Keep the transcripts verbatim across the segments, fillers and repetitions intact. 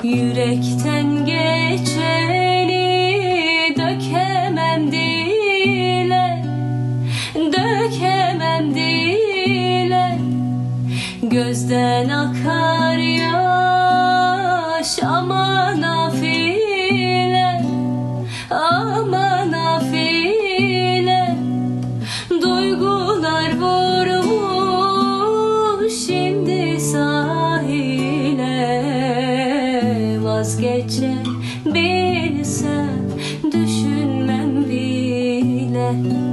Yürekten geçeni dökemem dile, dökemem dile. Gözden akar yaş, aman nafile, aman nafile. Duygular vurmuş şimdi sahile. Vazgeçebilsem düşünmem bile.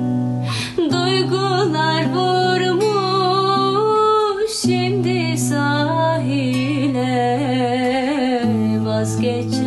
Duygular vurmuş şimdi sahile. Vazgeç